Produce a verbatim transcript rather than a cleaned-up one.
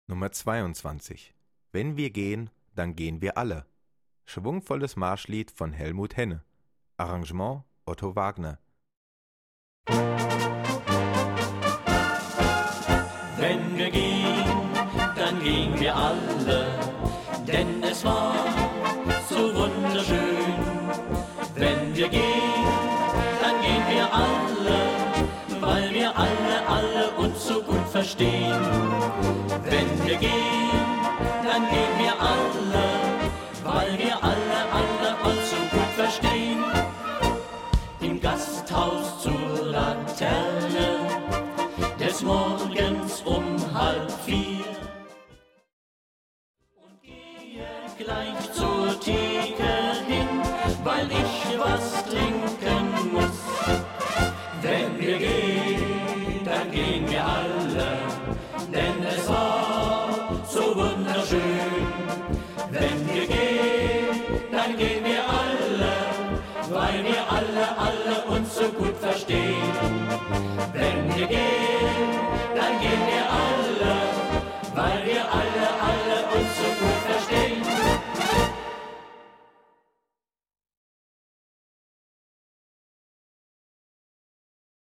Nummer zweiundzwanzig. Wenn wir gehen, dann gehen wir alle. Schwungvolles Marschlied von Helmut Henne. Arrangement Otto Wagner. Wenn wir gehen, dann gehen wir alle, denn es war so wunderschön. Wenn wir gehen, dann gehen wir alle, weil wir alle, alle uns so gut verstehen. Wenn wir gehen, dann gehen wir alle, weil wir alle, alle uns so gut verstehen. Im Gasthaus zur Laterne des Morgens um halb vier und gehe gleich zur Theke hin, weil ich was trinken muss. Wenn wir gehen, dann gehen wir alle, denn es war so wunderschön. Wenn wir gehen, dann gehen wir alle, weil wir alle, alle uns so gut verstehen. Wenn wir gehen,